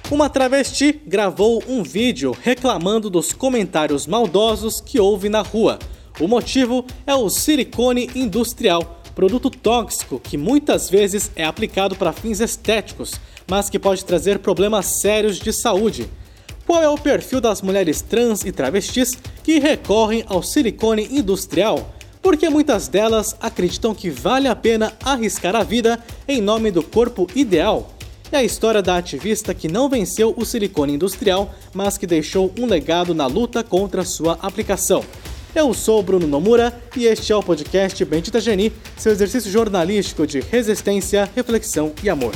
Uma travesti gravou um vídeo reclamando dos comentários maldosos que houve na rua. O motivo é o silicone industrial, produto tóxico que muitas vezes é aplicado para fins estéticos, mas que pode trazer problemas sérios de saúde. Qual é o perfil das mulheres trans e travestis que recorrem ao silicone industrial? Porque muitas delas acreditam que vale a pena arriscar a vida em nome do corpo ideal. É a história da ativista que não venceu o silicone industrial, mas que deixou um legado na luta contra sua aplicação. Eu sou Bruno Nomura e este é o podcast Bendita Geni, seu exercício jornalístico de resistência, reflexão e amor.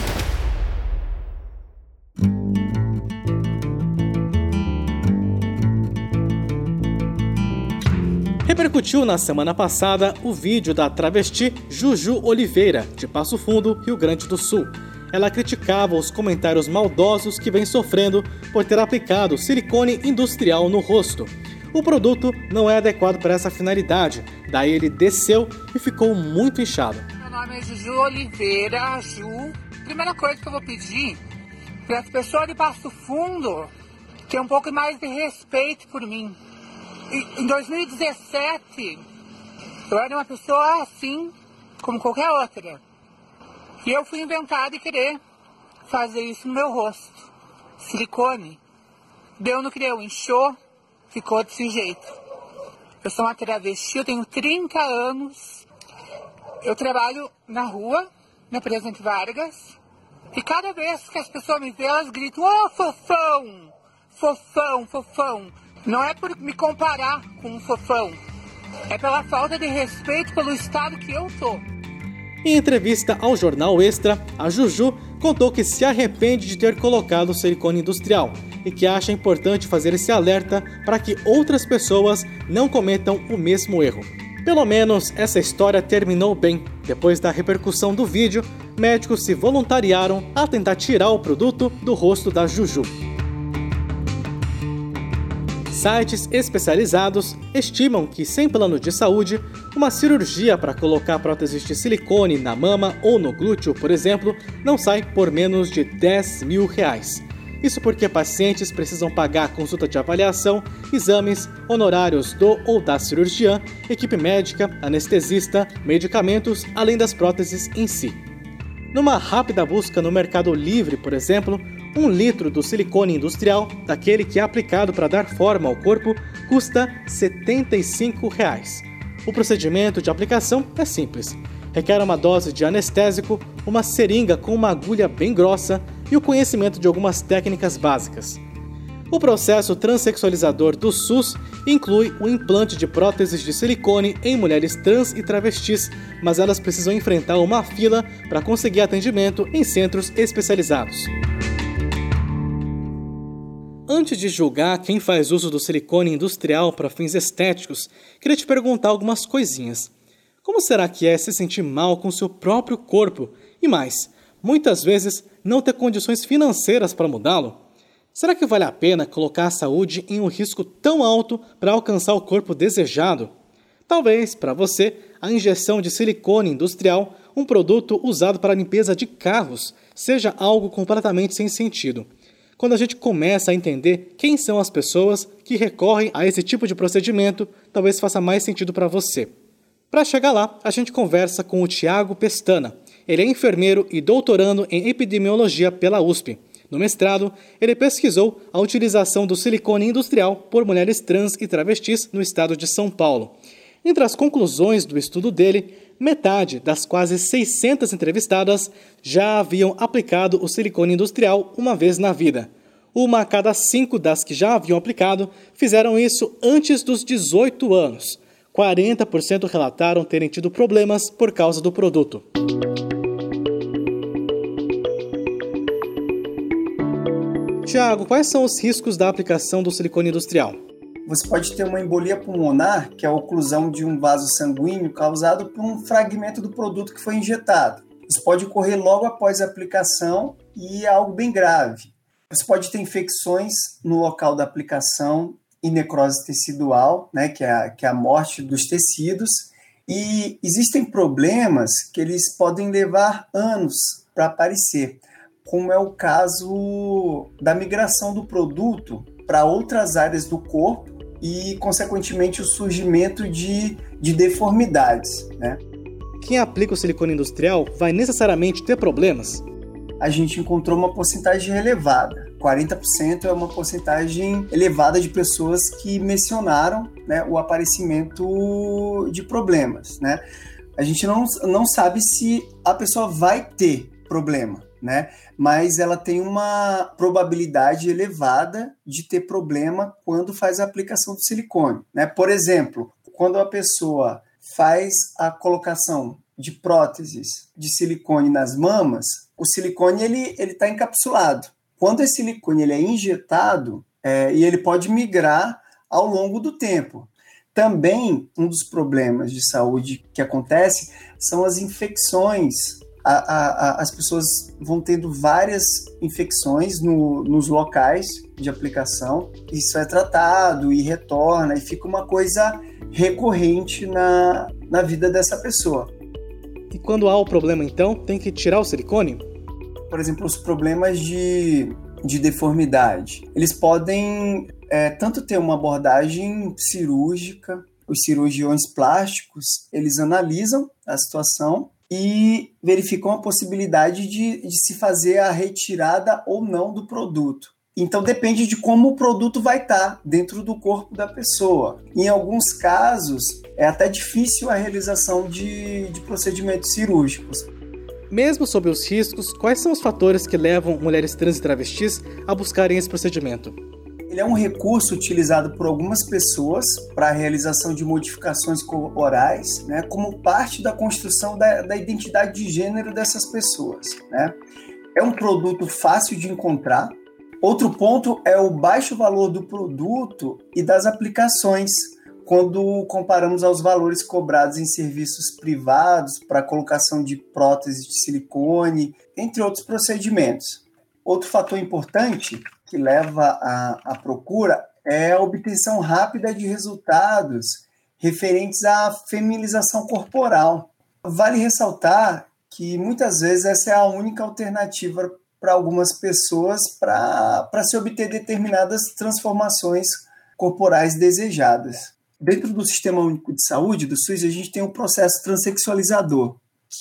Repercutiu na semana passada o vídeo da travesti Juju Oliveira, de Passo Fundo, Rio Grande do Sul. Ela criticava os comentários maldosos que vem sofrendo por ter aplicado silicone industrial no rosto. O produto não é adequado para essa finalidade, daí ele desceu e ficou muito inchado. Meu nome é Juju Oliveira, Ju. Primeira coisa que eu vou pedir para as pessoas de Passo Fundo ter um pouco mais de respeito por mim. Em 2017, eu era uma pessoa assim, como qualquer outra. E eu fui inventada e querer fazer isso no meu rosto. Silicone. Deu no que deu, inchou, ficou desse jeito. Eu sou uma travesti, eu tenho 30 anos. Eu trabalho na rua, na Presidente Vargas. E cada vez que as pessoas me veem, elas gritam: "Ô, fofão! Fofão, fofão!" Não é por me comparar com um fofão. É pela falta de respeito pelo estado que eu tô. Em entrevista ao Jornal Extra, a Juju contou que se arrepende de ter colocado o silicone industrial e que acha importante fazer esse alerta para que outras pessoas não cometam o mesmo erro. Pelo menos essa história terminou bem. Depois da repercussão do vídeo, médicos se voluntariaram a tentar tirar o produto do rosto da Juju. Sites especializados estimam que, sem plano de saúde, uma cirurgia para colocar próteses de silicone na mama ou no glúteo, por exemplo, não sai por menos de R$10 mil. Isso porque pacientes precisam pagar consulta de avaliação, exames, honorários do ou da cirurgiã, equipe médica, anestesista, medicamentos, além das próteses em si. Numa rápida busca no Mercado Livre, por exemplo, 1 litro do silicone industrial, daquele que é aplicado para dar forma ao corpo, custa R$ 75. O procedimento de aplicação é simples. Requer uma dose de anestésico, uma seringa com uma agulha bem grossa e o conhecimento de algumas técnicas básicas. O processo transexualizador do SUS inclui o implante de próteses de silicone em mulheres trans e travestis, mas elas precisam enfrentar uma fila para conseguir atendimento em centros especializados. Antes de julgar quem faz uso do silicone industrial para fins estéticos, queria te perguntar algumas coisinhas. Como será que é se sentir mal com seu próprio corpo? E mais, muitas vezes não ter condições financeiras para mudá-lo? Será que vale a pena colocar a saúde em um risco tão alto para alcançar o corpo desejado? Talvez, para você, a injeção de silicone industrial, um produto usado para limpeza de carros, seja algo completamente sem sentido. Quando a gente começa a entender quem são as pessoas que recorrem a esse tipo de procedimento, talvez faça mais sentido para você. Para chegar lá, a gente conversa com o Thiago Pestana. Ele é enfermeiro e doutorando em epidemiologia pela USP. No mestrado, ele pesquisou a utilização do silicone industrial por mulheres trans e travestis no estado de São Paulo. Entre as conclusões do estudo dele, metade das quase 600 entrevistadas já haviam aplicado o silicone industrial uma vez na vida. 1 a cada 5 das que já haviam aplicado fizeram isso antes dos 18 anos. 40% relataram terem tido problemas por causa do produto. Tiago, quais são os riscos da aplicação do silicone industrial? Você pode ter uma embolia pulmonar, que é a oclusão de um vaso sanguíneo causado por um fragmento do produto que foi injetado. Isso pode ocorrer logo após a aplicação e é algo bem grave. Você pode ter infecções no local da aplicação e necrose tecidual, né, que é a morte dos tecidos. E existem problemas que eles podem levar anos para aparecer. como é o caso da migração do produto para outras áreas do corpo e, consequentemente, o surgimento de deformidades, né? Quem aplica o silicone industrial vai necessariamente ter problemas? A gente encontrou uma porcentagem elevada. 40% é uma porcentagem elevada de pessoas que mencionaram, né, o aparecimento de problemas, né? A gente não sabe se a pessoa vai ter problema, né? Mas ela tem uma probabilidade elevada de ter problema quando faz a aplicação do silicone, né? Por exemplo, quando a pessoa faz a colocação de próteses de silicone nas mamas, o silicone ele está encapsulado. Quando esse silicone ele é injetado, e ele pode migrar ao longo do tempo. Também, um dos problemas de saúde que acontece são as infecções. As pessoas vão tendo várias infecções nos locais de aplicação. Isso é tratado e retorna, e fica uma coisa recorrente na vida dessa pessoa. E quando há o problema, então, tem que tirar o silicone? Por exemplo, os problemas de deformidade. Eles podem tanto ter uma abordagem cirúrgica, os cirurgiões plásticos, eles analisam a situação e verificam a possibilidade de se fazer a retirada ou não do produto. Então depende de como o produto vai estar dentro do corpo da pessoa. Em alguns casos, é até difícil a realização de procedimentos cirúrgicos. Mesmo sob os riscos, quais são os fatores que levam mulheres trans e travestis a buscarem esse procedimento? Ele é um recurso utilizado por algumas pessoas para a realização de modificações corporais, né, como parte da construção da identidade de gênero dessas pessoas, né? É um produto fácil de encontrar. Outro ponto é o baixo valor do produto e das aplicações, quando comparamos aos valores cobrados em serviços privados para a colocação de próteses de silicone, entre outros procedimentos. Outro fator importante que leva à procura é a obtenção rápida de resultados referentes à feminização corporal. Vale ressaltar que muitas vezes essa é a única alternativa para algumas pessoas para se obter determinadas transformações corporais desejadas. Dentro do Sistema Único de Saúde, do SUS, a gente tem um processo transexualizador,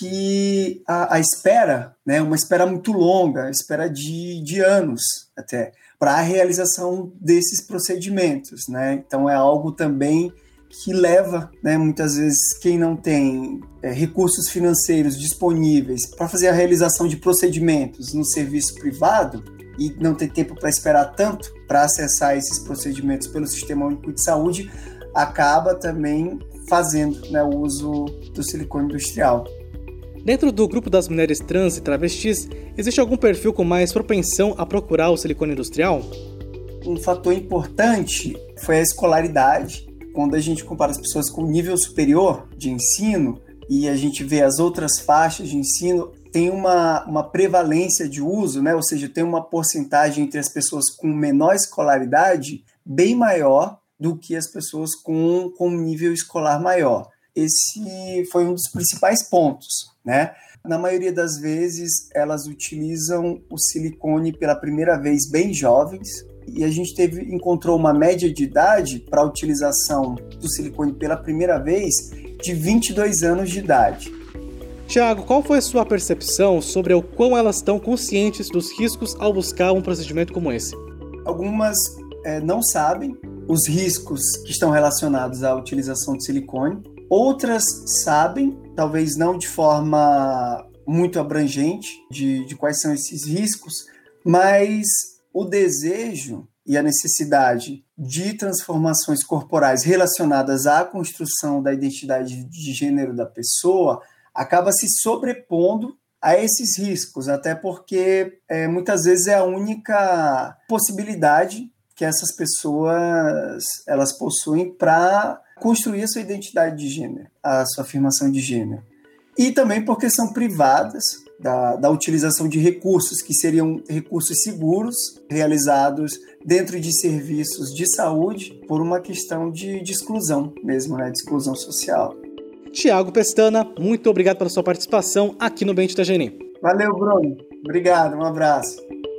que a espera, né, uma espera muito longa, espera de anos até, para a realização desses procedimentos, né? Então é algo também que leva, né, muitas vezes quem não tem recursos financeiros disponíveis para fazer a realização de procedimentos no serviço privado e não tem tempo para esperar tanto para acessar esses procedimentos pelo Sistema Único de Saúde, acaba também fazendo, né, o uso do silicone industrial. Dentro do grupo das mulheres trans e travestis, existe algum perfil com mais propensão a procurar o silicone industrial? Um fator importante foi a escolaridade. Quando a gente compara as pessoas com nível superior de ensino e a gente vê as outras faixas de ensino, tem uma prevalência de uso, né? Ou seja, tem uma porcentagem entre as pessoas com menor escolaridade bem maior do que as pessoas com nível escolar maior. Esse foi um dos principais pontos, né? Na maioria das vezes, elas utilizam o silicone pela primeira vez bem jovens, e a gente encontrou uma média de idade para a utilização do silicone pela primeira vez de 22 anos de idade. Tiago, qual foi a sua percepção sobre o quão elas estão conscientes dos riscos ao buscar um procedimento como esse? Algumas não sabem os riscos que estão relacionados à utilização de silicone. Outras sabem, talvez não de forma muito abrangente, de quais são esses riscos, mas o desejo e a necessidade de transformações corporais relacionadas à construção da identidade de gênero da pessoa acaba se sobrepondo a esses riscos, até porque muitas vezes é a única possibilidade que essas pessoas elas possuem para construir a sua identidade de gênero, a sua afirmação de gênero. E também porque são privadas da utilização de recursos que seriam recursos seguros, realizados dentro de serviços de saúde, por uma questão de exclusão mesmo, né, de exclusão social. Tiago Pestana, muito obrigado pela sua participação aqui no Bem de Itajaí. Valeu, Bruno. Obrigado, um abraço.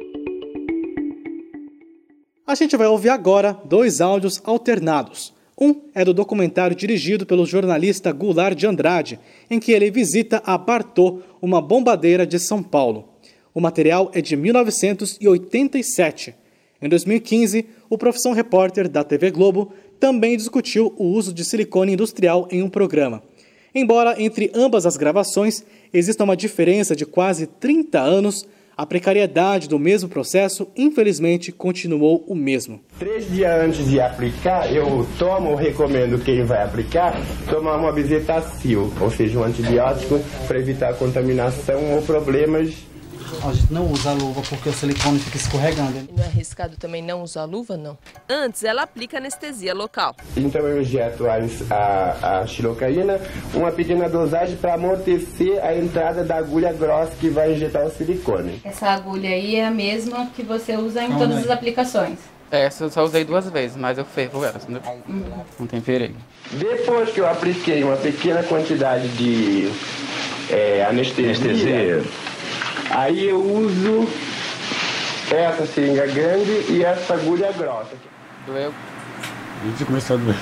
A gente vai ouvir agora 2 áudios alternados. Um é do documentário dirigido pelo jornalista Goulart de Andrade, em que ele visita a Bartô, uma bombadeira de São Paulo. O material é de 1987. Em 2015, o Profissão Repórter da TV Globo também discutiu o uso de silicone industrial em um programa. Embora entre ambas as gravações exista uma diferença de quase 30 anos, a precariedade do mesmo processo, infelizmente, continuou o mesmo. 3 dias antes de aplicar, eu recomendo quem vai aplicar, tomar uma bezetacil, ou seja, um antibiótico para evitar a contaminação ou problemas. A gente não usa a luva porque o silicone fica escorregando. Não é arriscado também não usar a luva, não? Antes, ela aplica anestesia local. Então eu injeto a xilocaína, uma pequena dosagem para amortecer a entrada da agulha grossa que vai injetar o silicone. Essa agulha aí é a mesma que você usa em todas as aplicações? Essa eu só usei 2 vezes, mas eu fervo ela, não temperei. Depois que eu apliquei uma pequena quantidade de anestesia, aí eu uso essa seringa grande e essa agulha grossa. Doeu? A gente começou a doer.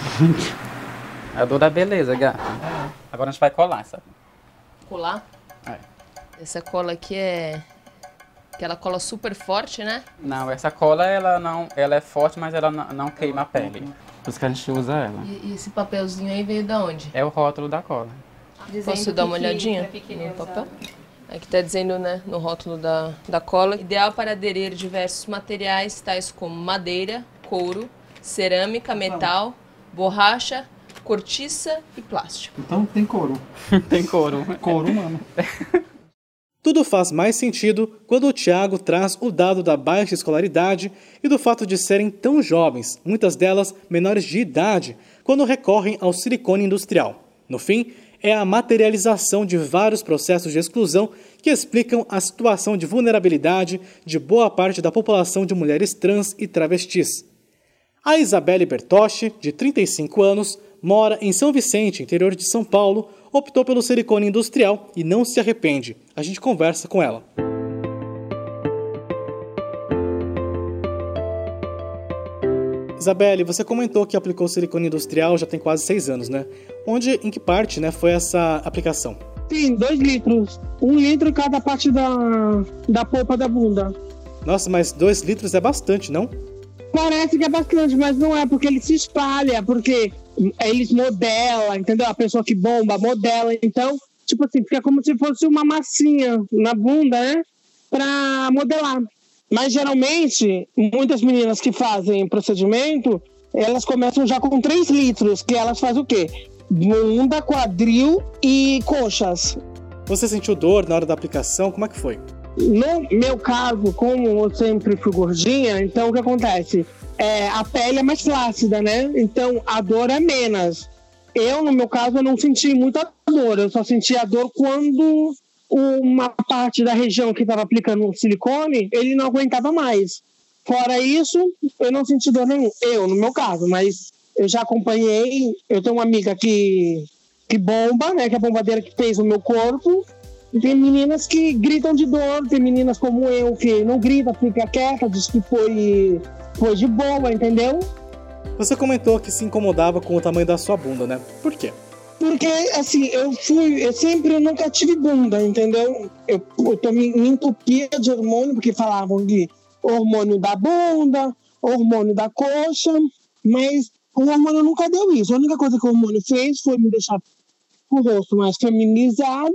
A dor da beleza, gata. Agora a gente vai colar, sabe? Colar? É. Essa cola aqui é aquela cola super forte, né? Não, essa cola ela é forte, mas ela não queima a pele. Por isso que a gente usa ela. E esse papelzinho aí veio da onde? É o rótulo da cola. Posso dar uma olhadinha no papel? Aqui está dizendo, né, no rótulo da cola, ideal para aderir diversos materiais, tais como madeira, couro, cerâmica, metal, borracha, cortiça e plástico. Então tem couro. Tem couro. Couro, mano. Tudo faz mais sentido quando o Thiago traz o dado da baixa escolaridade e do fato de serem tão jovens, muitas delas menores de idade, quando recorrem ao silicone industrial. No fim, é a materialização de vários processos de exclusão que explicam a situação de vulnerabilidade de boa parte da população de mulheres trans e travestis. A Isabelle Bertocci, de 35 anos, mora em São Vicente, interior de São Paulo, optou pelo silicone industrial e não se arrepende. A gente conversa com ela. Isabelle, você comentou que aplicou silicone industrial já tem quase 6 anos, né? Em que parte, né, foi essa aplicação? Sim, 2 litros. 1 litro em cada parte da polpa da bunda. Nossa, mas 2 litros é bastante, não? Parece que é bastante, mas não é, porque ele se espalha, porque eles modelam, entendeu? A pessoa que bomba modela, então, tipo assim, fica como se fosse uma massinha na bunda, né? Pra modelar. Mas, geralmente, muitas meninas que fazem procedimento, elas começam já com 3 litros, que elas fazem o quê? Bunda, quadril e coxas. Você sentiu dor na hora da aplicação? Como é que foi? No meu caso, como eu sempre fui gordinha, então o que acontece? A pele é mais flácida, né? Então a dor é menos. No meu caso, eu não senti muita dor. Eu só senti a dor quando uma parte da região que estava aplicando o silicone, ele não aguentava mais. Fora isso, eu não senti dor nenhuma. No meu caso, mas eu já acompanhei. Eu tenho uma amiga que bomba, né? Que é a bombadeira que fez o meu corpo. E tem meninas que gritam de dor, tem meninas como eu que não grita, fica quieta, diz que foi de boa, entendeu? Você comentou que se incomodava com o tamanho da sua bunda, né? Por quê? Porque, assim, eu nunca tive bunda, entendeu? Eu me entupia de hormônio, porque falavam de hormônio da bunda, hormônio da coxa, mas o hormônio nunca deu isso. A única coisa que o hormônio fez foi me deixar o rosto mais feminizado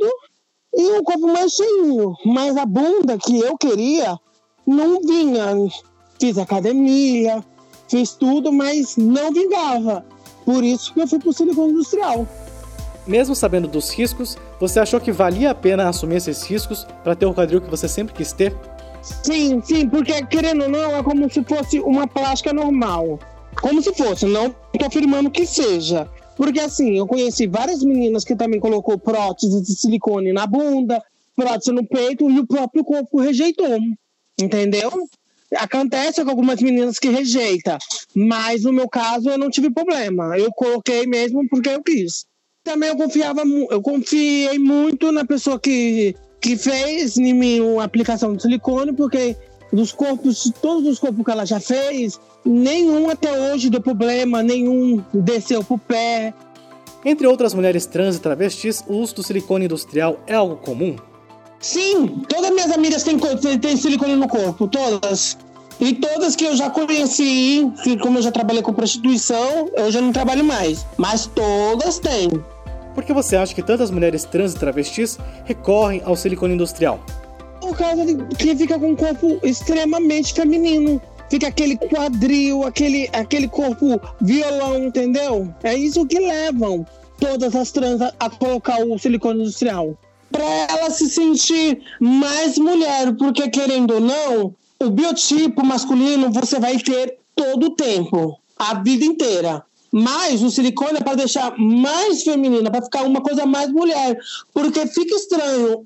e o corpo mais cheinho. Mas a bunda que eu queria não vinha. Fiz academia, fiz tudo, mas não vingava. Por isso que eu fui pro silicone industrial. Mesmo sabendo dos riscos, você achou que valia a pena assumir esses riscos para ter o quadril que você sempre quis ter? Sim, porque querendo ou não, é como se fosse uma plástica normal. Como se fosse, não estou afirmando que seja. Porque assim, eu conheci várias meninas que também colocou prótese de silicone na bunda, prótese no peito e o próprio corpo rejeitou, entendeu? Acontece com algumas meninas que rejeitam, mas no meu caso eu não tive problema. Eu coloquei mesmo porque eu quis. Também eu confiei muito na pessoa que que fez em mim uma aplicação de silicone, porque todos os corpos que ela já fez, nenhum até hoje deu problema, nenhum desceu pro pé. Entre outras mulheres trans e travestis, o uso do silicone industrial é algo comum? Sim, todas minhas amigas têm silicone no corpo, todas. E todas que eu já conheci, que como eu já trabalhei com prostituição, eu já não trabalho mais. Mas todas têm. Por que você acha que tantas mulheres trans e travestis recorrem ao silicone industrial? Por causa de que fica com um corpo extremamente feminino. Fica aquele quadril, aquele corpo violão, entendeu? É isso que levam todas as trans a colocar o silicone industrial. Para ela se sentir mais mulher, porque querendo ou não, o biotipo masculino você vai ter todo o tempo, a vida inteira. Mas o silicone é para deixar mais feminina, para ficar uma coisa mais mulher. Porque fica estranho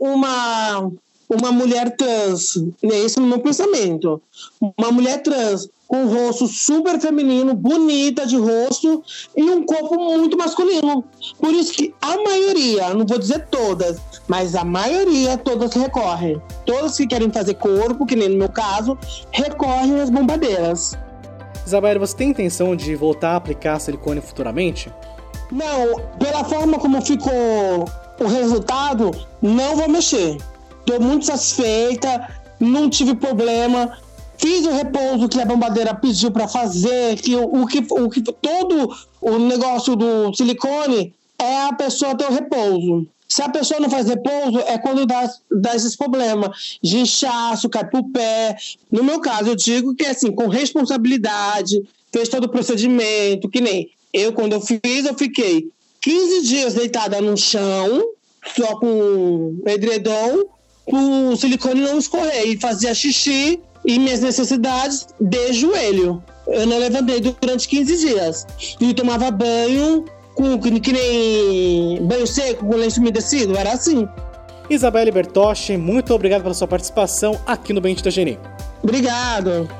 uma mulher trans, esse é o meu pensamento, uma mulher trans com um rosto super feminino, bonita de rosto e um corpo muito masculino. Por isso que a maioria, não vou dizer todas, mas a maioria, todas recorrem. Todas que querem fazer corpo, que nem no meu caso, recorrem às bombadeiras. Isabelle, você tem intenção de voltar a aplicar silicone futuramente? Não, pela forma como ficou o resultado, não vou mexer. Estou muito satisfeita, não tive problema. Fiz o repouso que a bombadeira pediu para fazer, que todo o negócio do silicone é a pessoa ter o repouso. Se a pessoa não faz repouso, é quando dá esses problemas de inchaço, cai pro pé. No meu caso, eu digo que assim, com responsabilidade, fez todo o procedimento, que nem eu, quando eu fiz, eu fiquei 15 dias deitada no chão, só com edredom, o silicone não escorrer, e fazia xixi e minhas necessidades de joelho. Eu não levantei durante 15 dias. E tomava banho que nem banho seco, com lenço umedecido, era assim. Isabelle Bertoche, muito obrigado pela sua participação aqui no Bendita Geni. Obrigado.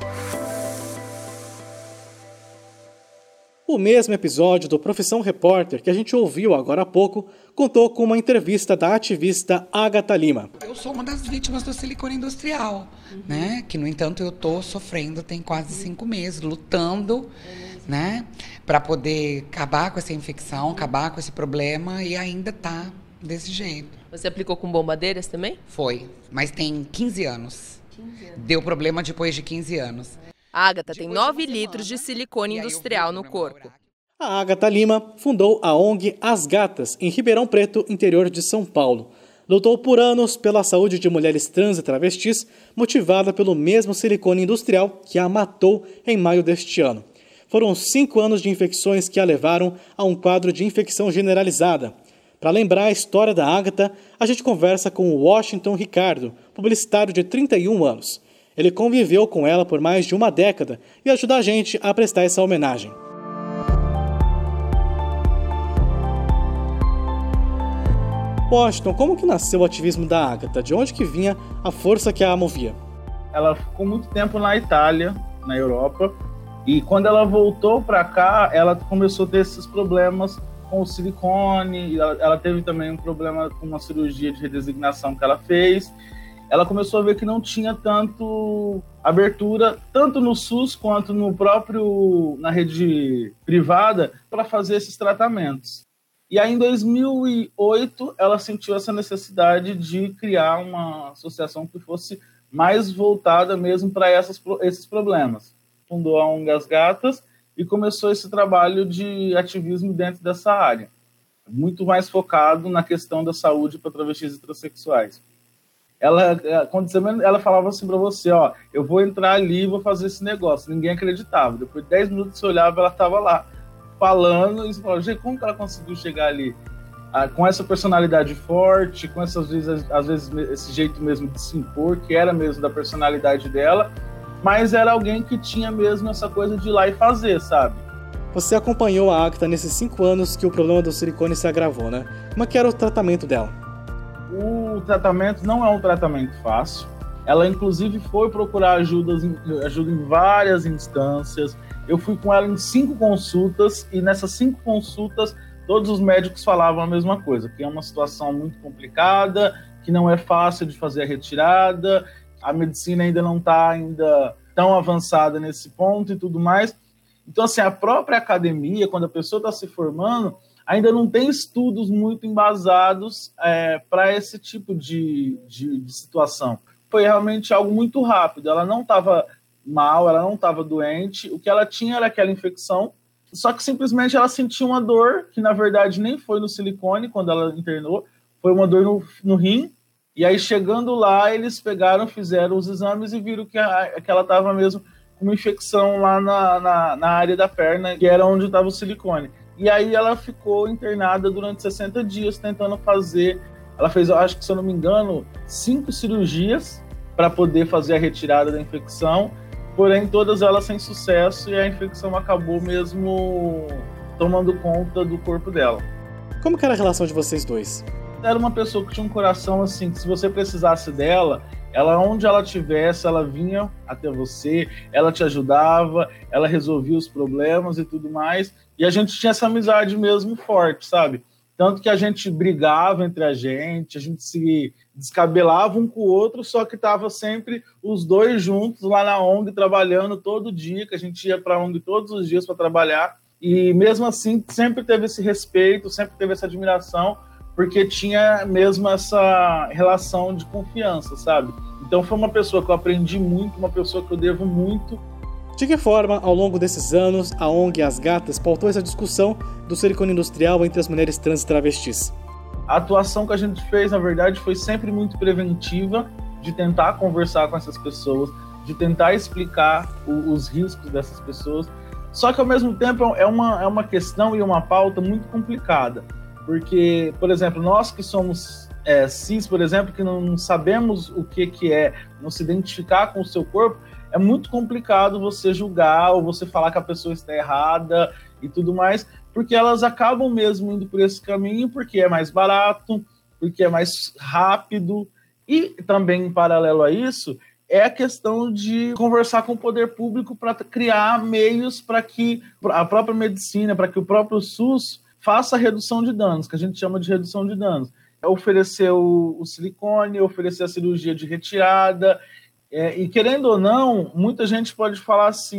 O mesmo episódio do Profissão Repórter que a gente ouviu agora há pouco contou com uma entrevista da ativista Agatha Lima. Eu sou uma das vítimas do silicone industrial, né? Que, no entanto, eu estou sofrendo tem quase 5 meses, lutando, né? Para poder acabar com essa infecção, acabar com esse problema e ainda tá desse jeito. Você aplicou com bombadeiras também? Foi, mas tem 15 anos. Deu problema depois de 15 anos. A Agatha tem 9 litros de silicone industrial no corpo. A Agatha Lima fundou a ONG As Gatas, em Ribeirão Preto, interior de São Paulo. Lutou por anos pela saúde de mulheres trans e travestis, motivada pelo mesmo silicone industrial que a matou em maio deste ano. Foram 5 anos de infecções que a levaram a um quadro de infecção generalizada. Para lembrar a história da Agatha, a gente conversa com o Washington Ricardo, publicitário de 31 anos. Ele conviveu com ela por mais de uma década e ajuda a gente a prestar essa homenagem. Washington, como que nasceu o ativismo da Agatha? De onde que vinha a força que a movia? Ela ficou muito tempo na Itália, na Europa, e quando ela voltou para cá, ela começou a ter esses problemas com o silicone, ela teve também um problema com uma cirurgia de redesignação que ela fez. Ela começou a ver que não tinha tanto abertura, tanto no SUS quanto na rede privada, para fazer esses tratamentos. E aí, em 2008, ela sentiu essa necessidade de criar uma associação que fosse mais voltada mesmo para esses problemas. Fundou a ONG As Gatas e começou esse trabalho de ativismo dentro dessa área, muito mais focado na questão da saúde para travestis e transexuais. Ela falava assim para você, ó, eu vou entrar ali e vou fazer esse negócio. Ninguém acreditava. Depois de 10 minutos você olhava, ela estava lá falando e você falava, gente, como que ela conseguiu chegar ali? Com essa personalidade forte, com essas vezes, às vezes esse jeito mesmo de se impor, que era mesmo da personalidade dela, mas era alguém que tinha mesmo essa coisa de ir lá e fazer, sabe? Você acompanhou a Agatha nesses 5 anos que o problema do silicone se agravou, né? Como é que era o tratamento dela? O tratamento não é um tratamento fácil. Ela, inclusive, foi procurar ajuda em várias instâncias. Eu fui com ela em 5 consultas e nessas 5 consultas todos os médicos falavam a mesma coisa, que é uma situação muito complicada, que não é fácil de fazer a retirada, a medicina ainda não está tão avançada nesse ponto e tudo mais. Então, assim, a própria academia, quando a pessoa está se formando, ainda não tem estudos muito embasados para esse tipo de situação. Foi realmente algo muito rápido, ela não estava mal, ela não estava doente, o que ela tinha era aquela infecção, só que simplesmente ela sentiu uma dor, que na verdade nem foi no silicone quando ela internou, foi uma dor no rim, e aí chegando lá, eles fizeram os exames e viram que ela estava mesmo com uma infecção lá na área da perna, que era onde estava o silicone. E aí ela ficou internada durante 60 dias tentando fazer, ela fez, acho que se eu não me engano, 5 cirurgias para poder fazer a retirada da infecção, porém todas elas sem sucesso e a infecção acabou mesmo tomando conta do corpo dela. Como que era a relação de vocês dois? Era uma pessoa que tinha um coração assim, que se você precisasse dela, ela onde ela estivesse, ela vinha até você, ela te ajudava, ela resolvia os problemas e tudo mais, e a gente tinha essa amizade mesmo forte, sabe? Tanto que a gente brigava entre a gente se descabelava um com o outro, só que estava sempre os dois juntos lá na ONG, trabalhando todo dia, que a gente ia para a ONG todos os dias para trabalhar, e mesmo assim sempre teve esse respeito, sempre teve essa admiração, porque tinha mesmo essa relação de confiança, sabe? Então foi uma pessoa que eu aprendi muito, uma pessoa que eu devo muito. De que forma, ao longo desses anos, a ONG As Gatas pautou essa discussão do silicone industrial entre as mulheres trans e travestis? A atuação que a gente fez, na verdade, foi sempre muito preventiva, de tentar conversar com essas pessoas, de tentar explicar os riscos dessas pessoas. Só que, ao mesmo tempo, é uma questão e uma pauta muito complicada. Porque, por exemplo, nós que somos cis, por exemplo, que não sabemos o que é não se identificar com o seu corpo, é muito complicado você julgar ou você falar que a pessoa está errada e tudo mais, porque elas acabam mesmo indo por esse caminho, porque é mais barato, porque é mais rápido. E também, em paralelo a isso, é a questão de conversar com o poder público para criar meios para que a própria medicina, para que o próprio SUS faça a redução de danos, que a gente chama de redução de danos. É oferecer o silicone, oferecer a cirurgia de retirada. E querendo ou não, muita gente pode falar assim,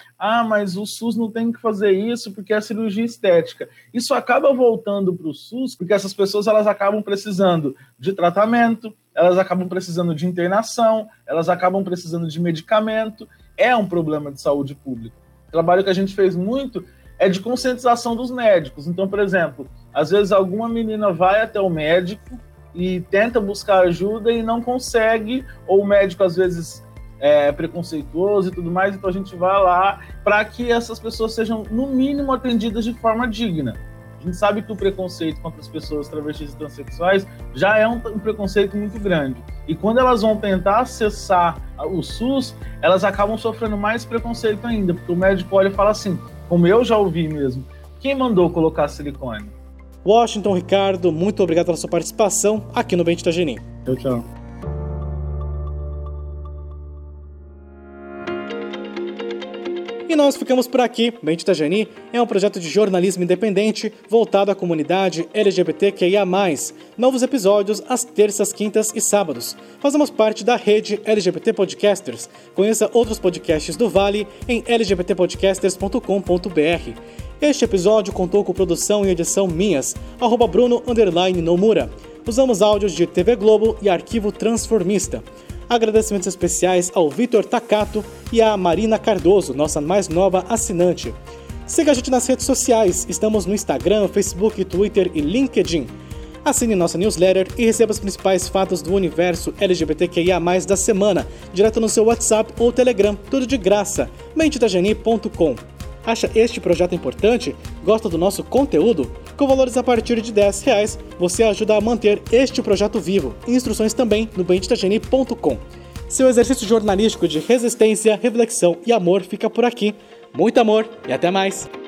mas o SUS não tem que fazer isso porque é cirurgia estética. Isso acaba voltando para o SUS porque essas pessoas elas acabam precisando de tratamento, elas acabam precisando de internação, elas acabam precisando de medicamento. É um problema de saúde pública. O trabalho que a gente fez muito é de conscientização dos médicos. Então, por exemplo, às vezes alguma menina vai até o médico e tenta buscar ajuda e não consegue, ou o médico às vezes é preconceituoso e tudo mais, então a gente vai lá para que essas pessoas sejam, no mínimo, atendidas de forma digna. A gente sabe que o preconceito contra as pessoas travestis e transexuais já é um preconceito muito grande. E quando elas vão tentar acessar o SUS, elas acabam sofrendo mais preconceito ainda, porque o médico olha e fala assim, como eu já ouvi mesmo, quem mandou colocar silicone? Washington, Ricardo, muito obrigado pela sua participação aqui no Bem-Te Itageni. Tchau. E nós ficamos por aqui. Bem-Te Itageni é um projeto de jornalismo independente voltado à comunidade LGBTQIA+. Novos episódios às terças, quintas e sábados. Fazemos parte da rede LGBT Podcasters. Conheça outros podcasts do Vale em lgbtpodcasters.com.br. Este episódio contou com produção e edição minhas, @Bruno_Nomura. Usamos áudios de TV Globo e Arquivo Transformista. Agradecimentos especiais ao Vitor Takato e à Marina Cardoso, nossa mais nova assinante. Siga a gente nas redes sociais, estamos no Instagram, Facebook, Twitter e LinkedIn. Assine nossa newsletter e receba os principais fatos do universo LGBTQIA+, da semana, direto no seu WhatsApp ou Telegram, tudo de graça, menteitageni.com. Acha este projeto importante? Gosta do nosso conteúdo? Com valores a partir de R$10, você ajuda a manter este projeto vivo. Instruções também no menteitageni.com. Seu exercício jornalístico de resistência, reflexão e amor fica por aqui. Muito amor e até mais!